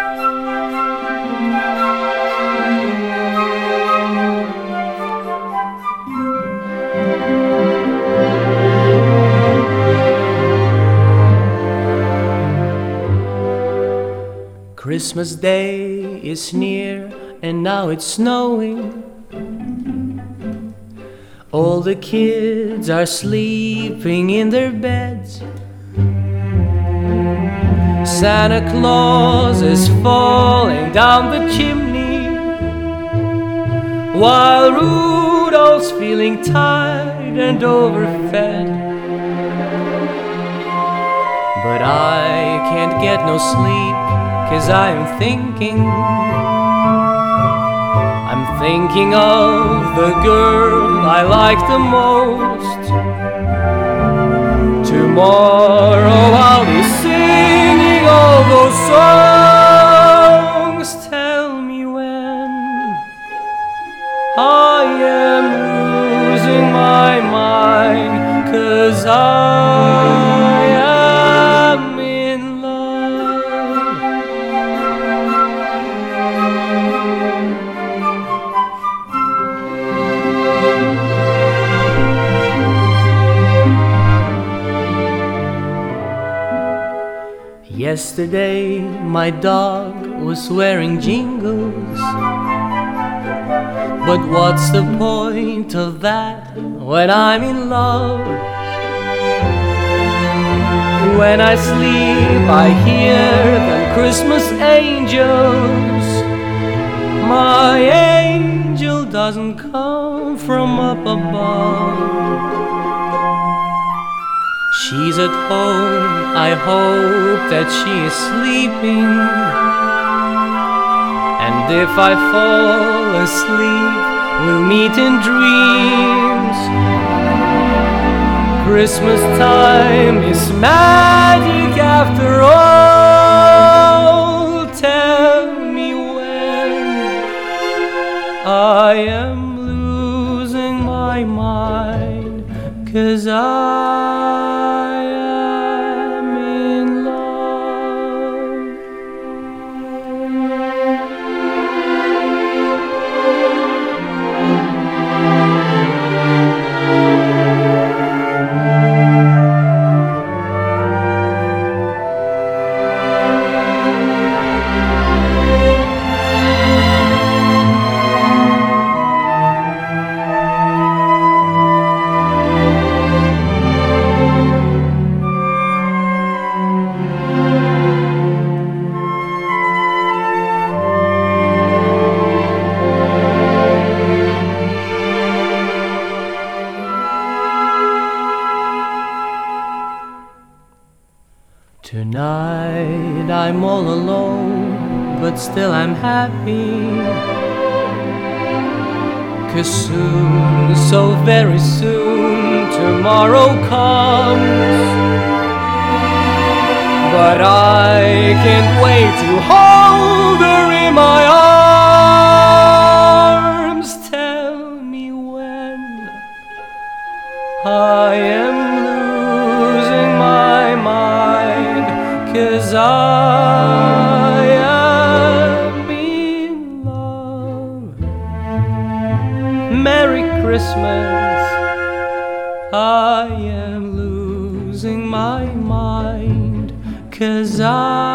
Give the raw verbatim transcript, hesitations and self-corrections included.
Christmas Day is near and now it's snowing. All the kids are sleeping in their beds. Santa Claus is falling down the chimney, while Rudolph's feeling tired and overfed. But I can't get no sleep, 'cause I am thinking, I'm thinking of the girl I like the most. Tomorrow I'll be singing all those songs. Tell me when I am losing my mind, 'cause I am in love. Yesterday my dog was wearing jingles, but what's the point of that when I'm in love? When I sleep I hear them Christmas angels. My angel doesn't come from up above. She's at home, I hope that she is sleeping. And if I fall asleep, we'll meet in dreams. Christmas time is magic after all. Tell me when I am losing my mind, 'cause I Tonight I'm all alone, but still I'm happy, 'cause soon, so very soon, tomorrow comes. But I can't wait to hold her in my arms. Tell me when I am losing my mind, 'cause I am in love. Merry Christmas, I am losing my mind, 'cause I